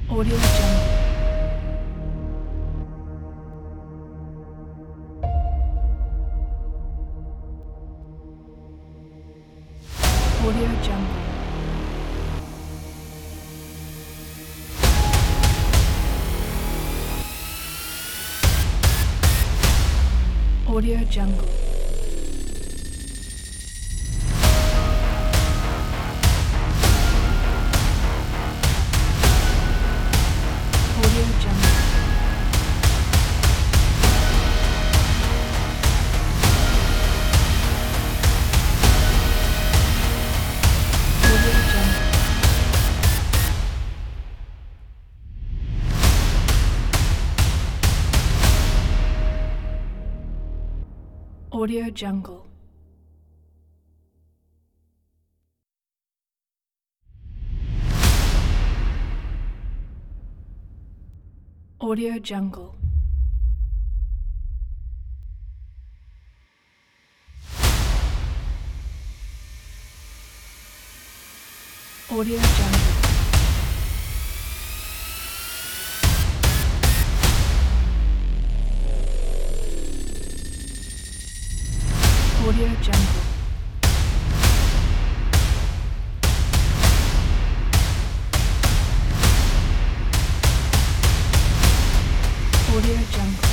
Audio Jungle. Audio Jungle. Audio Jungle. Audio Jungle. Audio Jungle. Audio Jungle. Audio Jungle. Audio Jungle. Audio Jungle. Audio Jungle.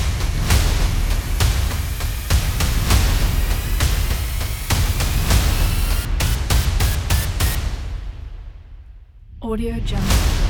Audio Jungle.